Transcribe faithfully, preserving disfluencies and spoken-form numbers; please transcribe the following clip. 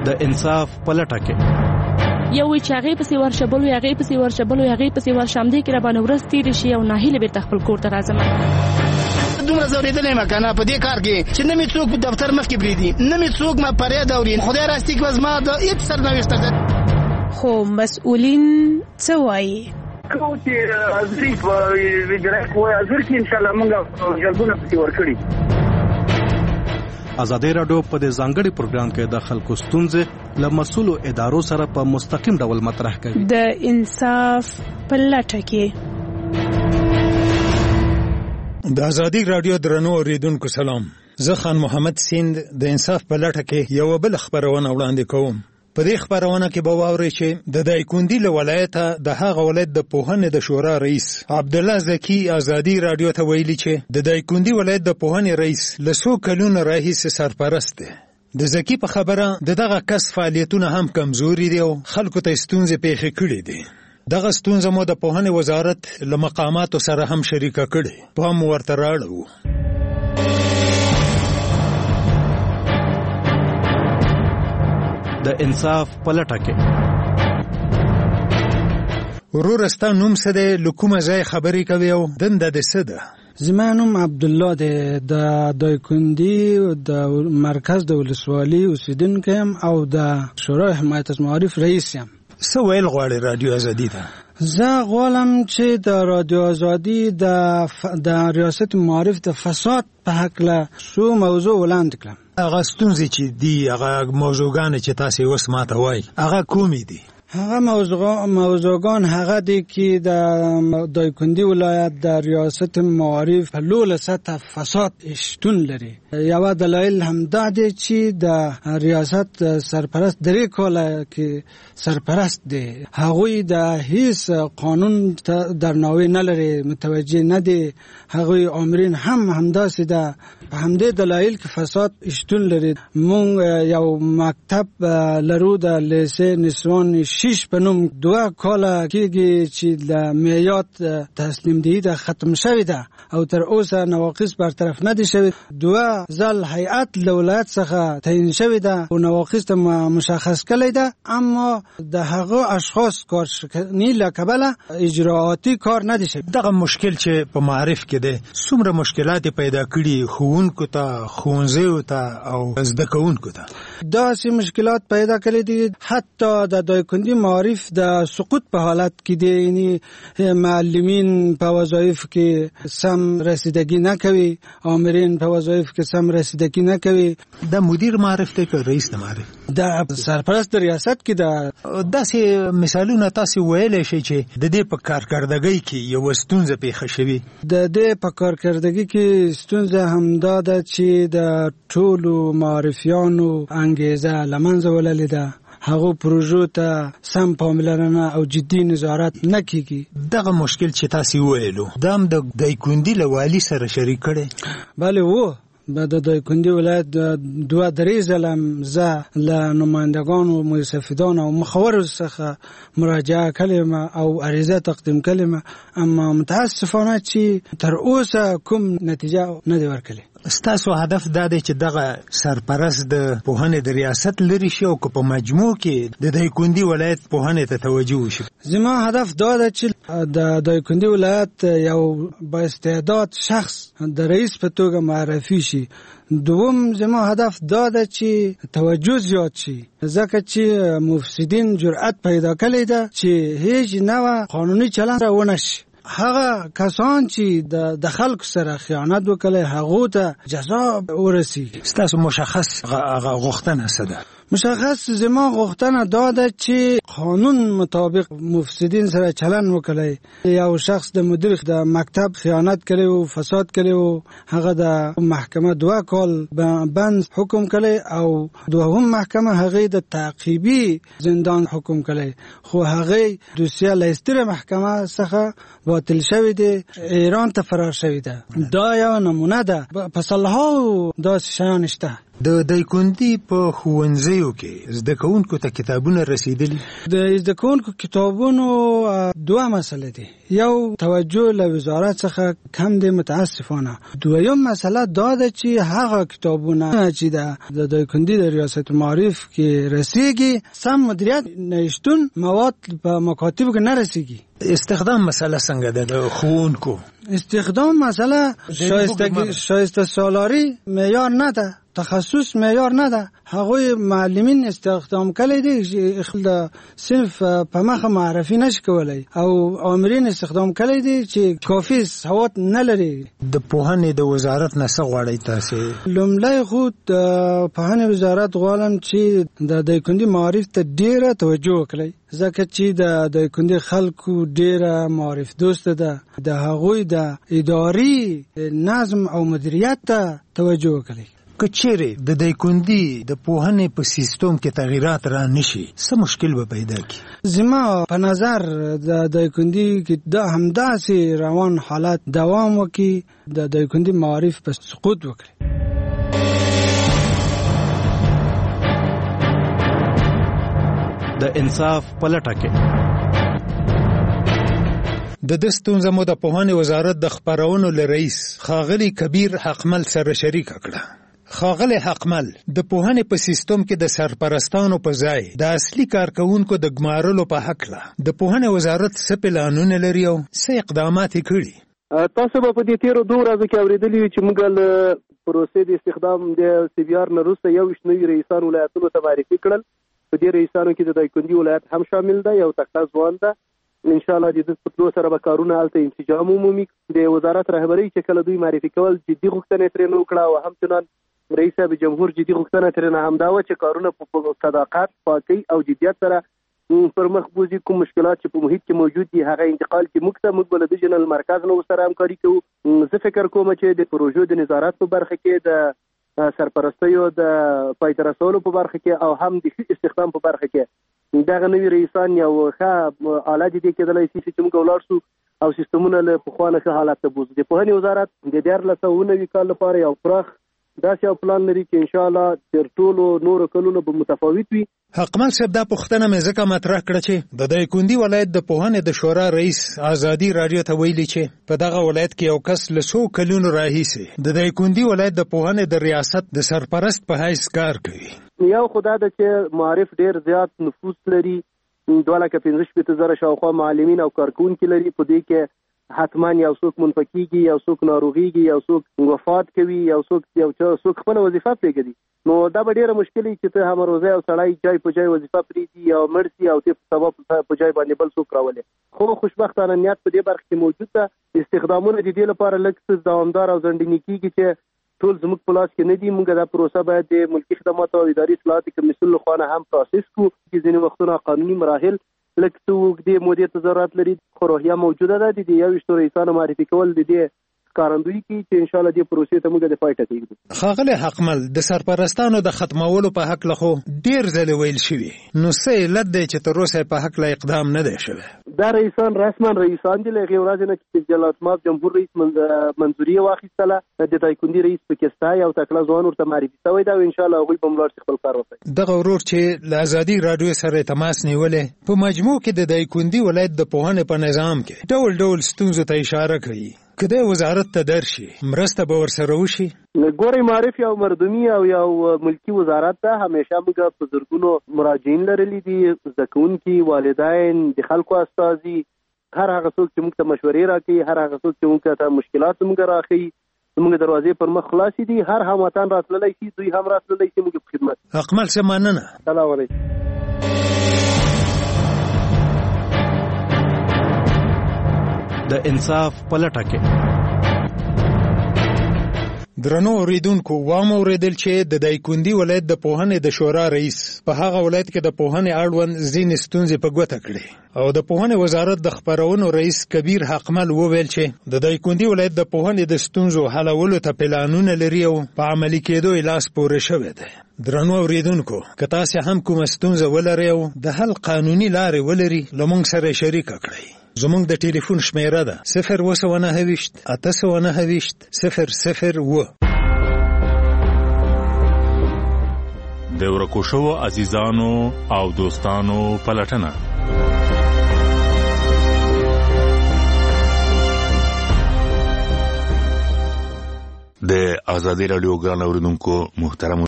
د انصاف په لټه کې یو وی چې هغې پسې ورشه بل وی هغې پسې ورشه بل وی هغې پسې ورشه همدې کې راباندې ورځ تېرې شي او ناهیلې بېرته خپل کور ته راځم دومره ځورېدلی یم که نه په دې کار کې چې نه مې څوک دفتر مخکې پرېږدي نه مې څوک ما فریاد اوري خدای راستي که زما د هېڅ سرنوشته ده خو مسؤلین څه وایي کو چې حاضري په وجرای کوی حاضر کې انشاءالله موږ جلبونه پسې ورکړي ازادي راډیو په دې ځانګړي پروګرام کې د خلکو ستونزې له مسؤلو ادارو سره په مستقیم ډول مطرح کوي د انصاف په لټه کې د ازادي راډیو درنو اوریدونکو سلام زه خان محمد سیند د انصاف په لټه کې یو بل خبرونه وړاندې کوم په دې خبرونه کې به واورئ چې د دایکندي له ولایته د هغه ولایت د پوهنې د شورا رئیس عبدالله زکی ازادي راډیو ته ویلي چې د دایکندي ولایت د پوهنې رئیس له څو کلونو راهیسې سرپرست دی د زکی په خبره د دغه کس فعالیتونه هم کمزوري دي او خلکو ته ستونزې پیښې کړي دي دغه ستونزه مو د پوهنې وزارت له مقاماتو سره هم شریکه کړې په هم ورته راړو د انصاف په لټه کې ورور ستا نوم څه دی له کومه ځای خبرې کوي او دنده دې څه ده زما نوم عبدالله دی د دایکندي د مرکز د ولسوالي اوسیدونکی یم او د شورای حمایت از معارف رئیس یم څه ویل غواړې رادیو ازادي ته زه غواړم چې د رادیو ازادي د ف... د ریاست معارف د فساد په هکله څو موضوع وړاندې کړم هغه ستونزې چې دي هغه موضوعګانې چې تاسې اوس ماته وایي هغه کومې دي هغه موضوع موضوعګان هغه دي چې د دایکندي ولایت د ریاست معارف په لوړه سطح فساد شتون لري یو دلایل هم دا دی چې د ریاست سرپرست درې کاله کې سرپرست دی هغوی د هیڅ قانون درناوی نه لري متوجه نه دي هغوی آمرین هم همداسې ده په همدې دلایل کې فساد شتون لري مونږ یو مکتب لرو د لیسې نسوان شش په نوم دوه کاله کېږي چې د معیات تسلیم دهي ده ختم شوې ده او تر اوسه نواقص برطرف نه دي شوي دوه ځل هیئت له ولایت څخه تعیین شوې ده او نواقص ته مشخص کړی ده اما د هغو اشخاص کارشکني له کبله اجراعاتي کار نه دي شوی دغه مشکل چې په معارف کې دی څومره مشکلات پیدا کړي ښوونکو ته ښوونځیو ته او زده کوونکو ته داسې مشکلات پیدا کړي دي حتی د دایکندي معارف د سقوط په حالت کې دي یعنی معلمین په وظایف کې سم رسیدگی نه کوي آمرین په وظایف کې سم رسیدگی نه کوي د مدیر معارف ته که رئیس معارف د سرپرست ریاست کې د داسې مثالونه تاسو ویلی شئ چې د دې په کارکردګۍ کې یو ستونزه پیښه شوې د دې په کارکردګۍ کې ستونزه همدا ده چې د ټولو معارفیانو انګیزه له منځه وړلې ده هغو پروژو ته سم پاملرنه او جدي نظارت نه کیږي دغه مشکل چې تاسو ویلو دا هم د دایکندي له والي سره شریک کړي بله و بعد د دایکندي ولایت دوه درې ځله زه له نمایندگانو مستفیدان او مخاورو څخه مراجعه کړم او عریضه تقدیم کړم اما متاسفانه چې تر اوسه کوم نتیجه نه دی ورکړې ستاسو هدف دا دی چې دغه سرپرست د پوهنې د ریاست لري شي او که په مجموع کې د دایکندي ولایت پوهنې ته توجه وشي زما هدف دا ده چې د دایکندي ولایت یو با استعداد شخص د رئیس په توګه معرفي شي دوم زما هدف دا ده چې توجه زیات شي ځکه چې مفسدین جرأت پیدا کړی ده چې هیڅ نوع قانوني چلند ونه شي هغه کسان چې د خلکو سره خیانت وکړي هغه ته جزا ورسیږي ستاسو مشخص غوښتنه څه ده مشخص زما غوښتنه دا ده چې قانون مطابق مفسدین سره چلند وکړي یو شخص د مدیر د مکتب خیانت کړي او فساد کړي او هغه د محکمه دوه کال بند حکم کړي او دوهم محکمه هغه د تعقیبی زندان حکم کړي خو هغه دوسیه لایستره محکمه څخه باطل شوی دی ایران ته فرار شوی دی دا یو نمونه ده په صلاحو داسې شیان شته د دایکندي په ښوونځیو کې زده کوونکو ته کتابونه رسیدلي؟ د زده کوونکو کتابونو دوه مسله دي. یو توجه له وزارت څخه کم دی متاسفانه. دویم مسله دا ده چې هغه کتابونه چې د دایکندي د ریاست معارف کې رسیږي سم مدیریت نشتون مواد په مکاتبو کې نه رسیږي. استخدام مسله څنګه ده د ښوونکو؟ استخدام مسله شایسته شایسته سالاری معیار نه ده، تخصص معیار نه ده. هغوی معلمین استخدام کړي دي چې خپل صنف په مخه معرفي نشي کولای او آمرین استخدام کړي دي چې کافي سواد نه لري. د پوهنې د وزارت نه څه غواړي تاسو؟ لومړی خو د پوهنې وزارت غواړم چې د دایکندي معارف ته ډیره توجه وکړي، ځکه چې د دایکندي خلکو ډیره معارف دوست ده. د هغوی د اداري نظم او مدیریت ته توجه وکړي. که چیرې د دایکندي د پوهنې په سیستم کې تغیرات را نشي څه مشکل به پیدا کی؟ زما په نظر د دایکندي کې د همداسې روان حالت دوام وکړي، د دایکندي معارف په سقوط وکړي. د انصاف په لټه کې د د ستونزه مو د پوهنې وزارت د خبرونو له رئیس ښاغلي کبیر حقمل سره شریک کړه. ښاغلی حقمل، د پوهنې په سیستم کې د سرپرستانو په ځای د اصلي کارکونکو د ګمارلو په هکله د پوهنې وزارت څه پلانونه لري او څه اقدامات یې کړي؟ تاسو به په دې تیرو دوه ورځو کې اورېدلي وي چې موږ له پروسې د استخدام د سی بي آر نه وروسته یوویشت نوي رئیسان ولایتونو ته معرفي کړل. په دې رئیسانو کې د دایکندي ولایت هم شامل ده. یو تکړه ځوان ده، انشاءالله د دې په سره به کارونه هلته انسجام ومومي. د وزارت رهبرۍ چې کله دوی معرفي کول جدي غوښتنې ترې نه وکړه او همچنان رئیس صاحب جمهور جدي غوښتنه ترې نه همدا وه چې کارونه په صداقت، پاکۍ او جدیت سره پر مخ بوځي. کوم مشکلات چې په محیط کې موجود دي هغه انتقال کې موږ ته موږ به له ډیجنل مرکز نه ورسره همکاري کوو. زه فکر کوم چې د پروژو د نظارت په برخه کې، د سرپرستیو د پای ته رسولو په برخه کې او هم د استخدام په برخه کې دغه نوي رئیسان یو ښه آله دي کېدلی شي چې موږ ولاړ شو او سیستمونه له پخوا نه ښه حالت ته بوځو. د پوهنې وزارت د دیارلس سوه اووه نوي کال لپاره یو پراخ داسې یو پلان لري چې انشاءالله تر ټولو نورو کلونو به متفاوت وي. حقمل صاحب، دا پوښتنه مې ځکه مطرح کړه چې د دایکندي ولایت د پوهنې د شورا رئیس ازادي راډیو ته ویلي چې په دغه ولایت کې یو کس له څو کلونو راهیسې د دایکندي ولایت د پوهنې د ریاست د سرپرست په حیث کار کوي. یو خو دا ده چې معارف ډېر زیات نفوس لري، دوه لکه پنځه شپېته زره شاوخوا معلمین او کارکوونکي لري. په دې کې حتما یو څوک منفکیږي، یو څوک ناروغیږي، یو څوک وفات کوي، یو څوک یو څوک خپله وظیفه پرېږدي. نو دا به ډېره مشکل وي چې ته همروزه یو سړی جای په جای وظیفه پرېږدي او مړ سي او ته په سبا په جای باندې بل څوک راولي. خو خوشبختانه نیت په دې برخه کې موجود ده. استخدامونه د دې لپاره لږ څه دوامدار او ځنډني کېږي چې ټول زموږ په لاس کې نه دي. موږ دا پروسه باید د ملکي خدماتو او اداري اصلاحاتو کمیسیون له خوا نه هم پروسس کړو چې ځینې وختونه قانوني مراحل لږ څه اوږدې مودې ته ضرورت لري. خو روحیه موجوده ده. د دې یوویشتو رئیسانو معرفي کول د دې ښکارندویي کوي چې انشاءالله دې پروسې ته موږ د پای ته کېږدو. ښاغلی حقمل، د سرپرستانو د ختمولو په هکله خو ډېر ځلې ویل شوي، نو څه علت دی چې تر اوسه په هکله اقدام نه دی شوی؟ دا رئیسان رسما رئیسان دي. له هغې ورځې نه چې جلالتمآب جمهور رئیس منظوري واخیستله، د دایکندي رئیس پکې ستا یو تکړه ځوان ورته معرفي شوی دی او انشاءالله هغوی به ملاړ شي خپل کار وکړي. دغه ورور چې له ازادي راډیو سره تماس نیولې په مجموع کې د دایکندي ولایت د پوهنې په نظام کې ډول ډول ستونزو ته اشاره کوي. که د وزارت ته درشي مرسته به ورسره وشي؟ ګورئ، معارف یو مردمي او یو ملکي وزارت ته همیشه موږ په زرګونو مراجعین لرلي دي، زده کوونکي، والدین، د خلکو استازي، هر هغه څوک چې موږ ته مشورې راکوي، هر هغه څوک چې موږ ته مشکلات موږ راښیي، موږ دروازې پر مخ خلاصې دي. هر هموطن راتللی شي، دوی هم راتللی شي، موږ په خدمت. حقمل صاحب، مننه. سلام علیکم. د انصاف په لټه کې درنو اوریدونکو، وام اوریدل چې د دایکندي ولایت د پوهنې د شورا رئیس په هغه ولایت کې د پوهنې اړوند ځینې ستونزې په ګوته کړې او د پوهنې وزارت د خبرونو رئیس کبیر حقمل وویل چې د دایکندي ولایت د پوهنې د ستونزو حلولو ته پلانونه لري او په عملي کېدو یې لاس پورې شوی دی. درنو اوریدونکو، که تاسې هم کومه ستونزه ولرئ او د حل قانوني لارې ولري، له موږ سره شریکه کړئ. زمونږ د ټلیفون شمیره ده صفر اوه سوه نهه ویشت اته سوه نهه ویشت صفر صفر اوه. د ورکو شوو عزیزانو او دوستانو پلټنه. د آزادۍ راډیو ګران اورېدونکو محترم